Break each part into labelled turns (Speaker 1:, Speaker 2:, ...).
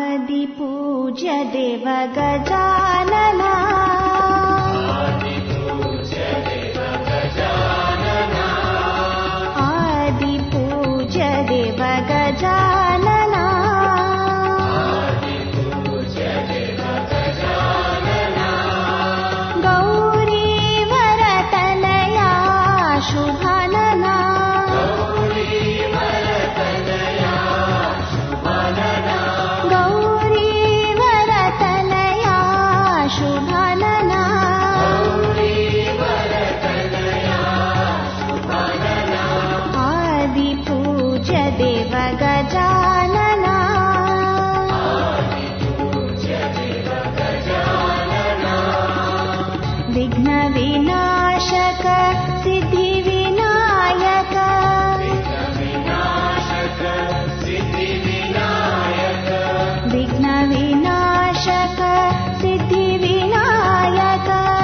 Speaker 1: आदिपूज्य देव गजानना आदिपूज्य देव गजानना गौरीवरतनया शुभानना गौरीवरतनया शुभानना आदिपूज्य देव गजानना विघ्नविनाशक सिद्धिविनायक विघ्नविनाशक सिद्धिविनायक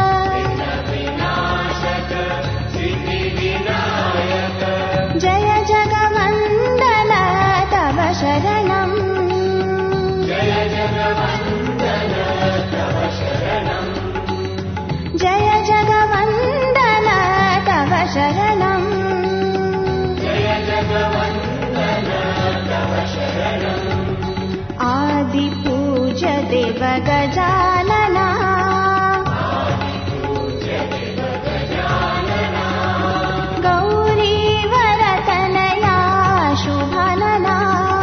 Speaker 1: जय जगवन्दन तव शरणं जय जगवन्दन तव शरणं आदिपूज्य देव गजानना गौरीवरतनया शुभानना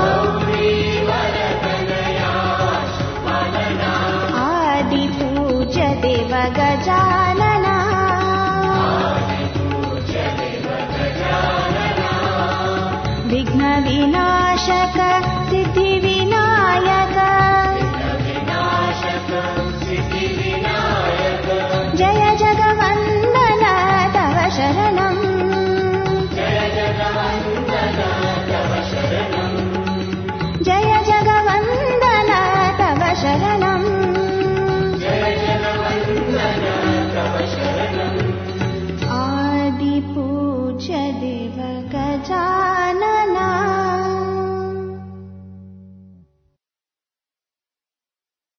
Speaker 1: आदिपूज्य देव गजानना विघ्नविनाशक